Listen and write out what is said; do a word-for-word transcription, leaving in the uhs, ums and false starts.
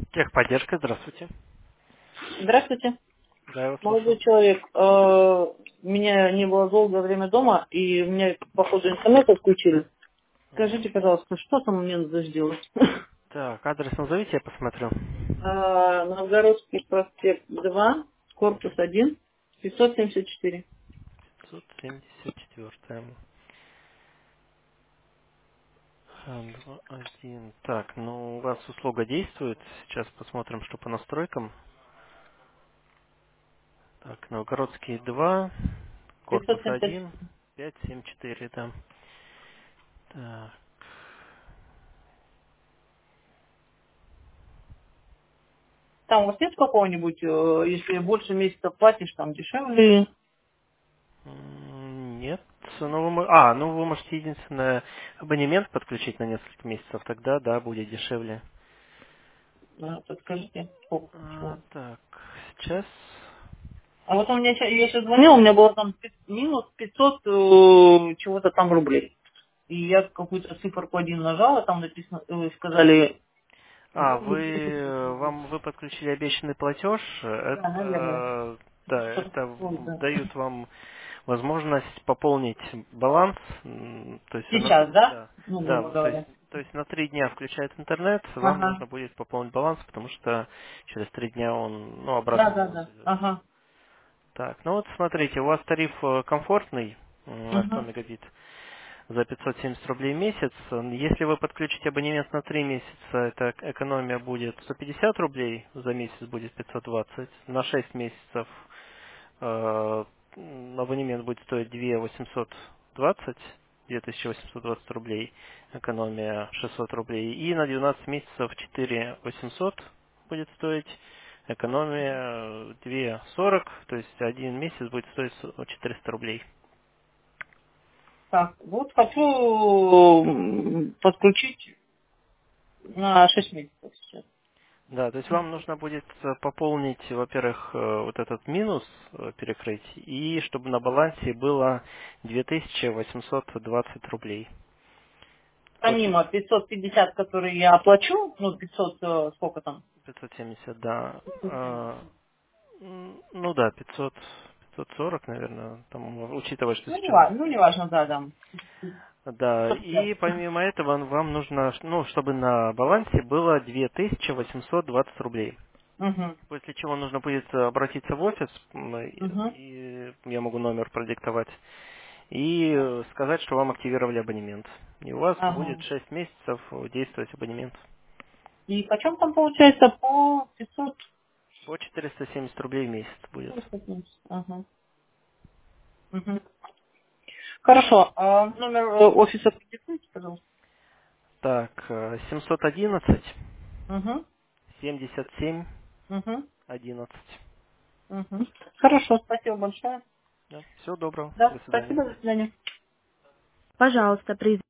Техподдержка, здравствуйте. Здравствуйте, Да, я вас молодой слушаю. человек. Э, Меня не было долгое время дома, и у меня, походу, интернет отключили. Мгм. Скажите, пожалуйста, что там мне надо сделать? Так, адрес назовите, я посмотрю. А, Новгородский проспект два, корпус один, пятьсот семьдесят четыре. пятьсот семьдесят четыре. два, один. Так, ну у вас услуга действует. Сейчас посмотрим, что по настройкам. Так, Новгородский два, корпус пятьсот семьдесят один, четыре. пять семь четыре, да. Так, Там у вас нет какого-нибудь, э, если больше месяца платишь, там дешевле? м, нет. Ну, вы, мо- а, ну вы можете единственное абонемент подключить на несколько месяцев, тогда, да, будет дешевле. Да, подскажите, сколько, А, чего. так, сейчас. А вот у меня ща- я сейчас звонила, у меня было там пи- минус пятьсот э, чего-то там рублей. И я какую-то циферку один нажала, там написано, э, сказали, А, вот вы, будет десять э, рублей. вам, вы подключили обещанный платеж, Да, наверное. это, да, Что-то это такое, в- да. дают вам возможность пополнить баланс, м, то есть на, Сейчас, да? да, Ну, да, грубо то есть, говоря. то есть на три дня включает интернет, вам Ага. нужно будет пополнить баланс, потому что через три дня он, ну, Да, обратно да, баланс да. идет. Ага. Так, ну вот смотрите, у вас тариф э, комфортный м, на сто Угу. мегабит за пятьсот семьдесят рублей в месяц. Если вы подключите абонемент на три месяца, эта экономия будет сто пятьдесят рублей, за месяц будет пятьсот двадцать. На шесть месяцев э, м, абонемент будет стоить две тысячи восемьсот двадцать, две тысячи восемьсот двадцать рублей, экономия шестьсот рублей. И на двенадцать месяцев четыре тысячи восемьсот будет стоить, экономия две тысячи сорок, то есть один месяц будет стоить четыреста рублей. Так, вот хочу м, подключить на шесть месяцев сейчас. Да, то есть вам нужно будет э, пополнить, во-первых, э, вот этот минус э, перекрыть, и чтобы на балансе было две тысячи восемьсот двадцать рублей. После Помимо пятьсот пятьдесят, которые я оплачу, ну, пятьсот, э, сколько там? пятьсот семьдесят, да. пятьсот семьдесят. э, м, Ну да, пятьсот, пятьсот сорок, наверное, там, учитывая, что Ну, не сейчас. важно, ну, не важно, да, там. Да, пятьсот и пятьдесят. помимо этого вам нужно, ну, чтобы на балансе было две тысячи восемьсот двадцать рублей. Угу. После чего нужно будет э, обратиться в офис, м, и Угу. и я могу номер продиктовать, и э, сказать, что вам активировали абонемент. И у вас будет Ага. шесть месяцев э, действовать абонемент. И почем там получается? По пятьсот? По четыреста семьдесят рублей в месяц будет. четыреста семьдесят. Ага. Мгм. Хорошо. А номер э, офиса продиктуйте, пожалуйста. Так, э, семьсот одиннадцать, Угу. семьдесят семь, Угу. одиннадцать. Угу. Хорошо, спасибо большое. Да, всего доброго, Да, до свидания. спасибо, до свидания. Пожалуйста, при